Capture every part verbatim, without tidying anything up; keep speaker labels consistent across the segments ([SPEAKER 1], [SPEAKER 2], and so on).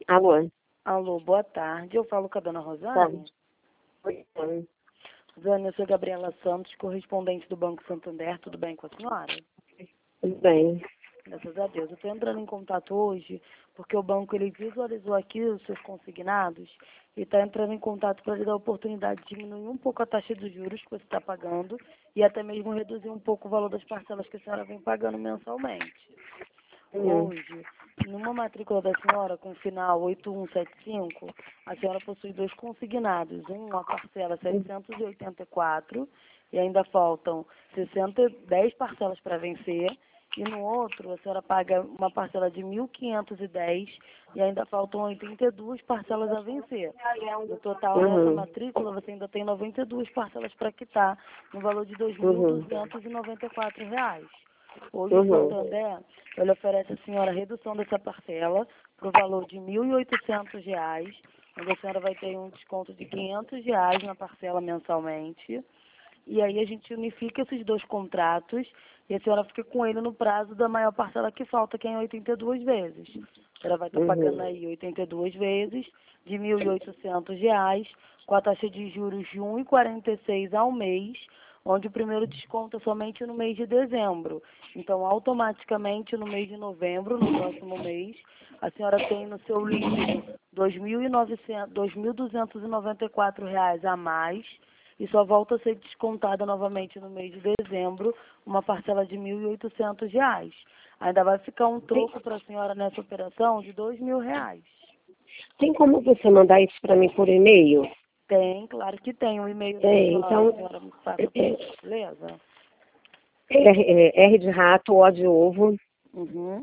[SPEAKER 1] Alô?
[SPEAKER 2] Alô, boa tarde. Eu falo com a dona Rosane.
[SPEAKER 1] Oi, oi.
[SPEAKER 2] Rosane, eu sou Gabriela Santos, correspondente do Banco Santander. Tudo bem com a senhora?
[SPEAKER 1] Tudo bem.
[SPEAKER 2] Graças a Deus. Eu estou entrando em contato hoje porque o banco ele visualizou aqui os seus consignados e está entrando em contato para lhe dar a oportunidade de diminuir um pouco a taxa de juros que você está pagando e até mesmo reduzir um pouco o valor das parcelas que a senhora vem pagando mensalmente.
[SPEAKER 1] Hum.
[SPEAKER 2] Hoje, numa matrícula da senhora com final oito um sete cinco, a senhora possui dois consignados, uma parcela setecentos e oitenta e quatro e ainda faltam sessenta, dez parcelas para vencer, e no outro a senhora paga uma parcela de mil quinhentos e dez e ainda faltam oitenta e duas parcelas a vencer. No total,
[SPEAKER 1] Uhum.
[SPEAKER 2] nessa matrícula, você ainda tem noventa e duas parcelas para quitar, no valor de dois mil
[SPEAKER 1] Uhum.
[SPEAKER 2] duzentos e noventa e quatro reais. Hoje o
[SPEAKER 1] Uhum.
[SPEAKER 2] Santander, ele oferece à senhora a redução dessa parcela para o valor de mil e oitocentos reais, onde a senhora vai ter um desconto de quinhentos reais na parcela mensalmente. E aí a gente unifica esses dois contratos e a senhora fica com ele no prazo da maior parcela que falta, que é em oitenta e duas vezes. A senhora vai estar pagando
[SPEAKER 1] Uhum.
[SPEAKER 2] aí oitenta e duas vezes de mil e oitocentos reais, com a taxa de juros de um vírgula quarenta e seis ao mês, onde o primeiro desconto é somente no mês de dezembro. Então, automaticamente, no mês de novembro, no próximo mês, a senhora tem no seu líquido dois mil duzentos e noventa e quatro reais a mais e só volta a ser descontada novamente no mês de dezembro uma parcela de mil e oitocentos reais. Ainda vai ficar um troco para a senhora nessa operação de dois mil reais.
[SPEAKER 1] Tem como você mandar isso para mim por e-mail?
[SPEAKER 2] Tem, claro que tem. O e-mail da
[SPEAKER 1] Tem,
[SPEAKER 2] senhora,
[SPEAKER 1] então...
[SPEAKER 2] a senhora me passa, por gentileza?
[SPEAKER 1] R, é, R de rato, O de ovo,
[SPEAKER 2] Uhum.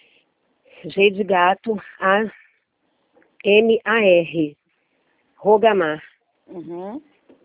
[SPEAKER 1] G de gato, A, M, A, R. Rogamar.
[SPEAKER 2] Uhum.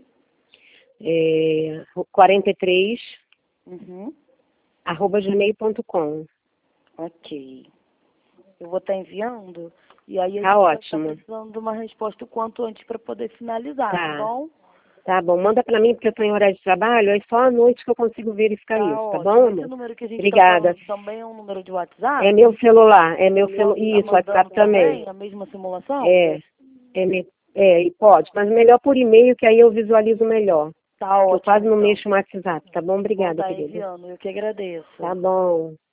[SPEAKER 1] É, quarenta e três,
[SPEAKER 2] Uhum.
[SPEAKER 1] arroba gmail ponto com.
[SPEAKER 2] Ok. Eu vou estar enviando e aí a
[SPEAKER 1] Tá
[SPEAKER 2] gente vai estar
[SPEAKER 1] ótimo.
[SPEAKER 2] precisando de uma resposta o quanto antes para poder finalizar, tá
[SPEAKER 1] Tá.
[SPEAKER 2] bom?
[SPEAKER 1] Tá bom, manda para mim porque eu estou em horário de trabalho, aí só à noite que eu consigo verificar
[SPEAKER 2] Tá
[SPEAKER 1] isso, tá
[SPEAKER 2] ótimo.
[SPEAKER 1] bom,
[SPEAKER 2] Esse
[SPEAKER 1] amor?
[SPEAKER 2] número que a gente está
[SPEAKER 1] Obrigada.
[SPEAKER 2] falando também é um número de
[SPEAKER 1] É
[SPEAKER 2] WhatsApp?
[SPEAKER 1] meu celular, é meu
[SPEAKER 2] Eu
[SPEAKER 1] celular.
[SPEAKER 2] posso estar
[SPEAKER 1] Isso,
[SPEAKER 2] mandando
[SPEAKER 1] WhatsApp também.
[SPEAKER 2] também a mesma simulação?
[SPEAKER 1] É, é, me- é, e pode, mas melhor por e-mail que aí eu visualizo melhor.
[SPEAKER 2] Tá
[SPEAKER 1] Que eu
[SPEAKER 2] ótimo,
[SPEAKER 1] quase não
[SPEAKER 2] então.
[SPEAKER 1] mexo no WhatsApp, tá bom?
[SPEAKER 2] Vou
[SPEAKER 1] Obrigada,
[SPEAKER 2] estar
[SPEAKER 1] querida.
[SPEAKER 2] enviando. Eu que agradeço.
[SPEAKER 1] Tá bom.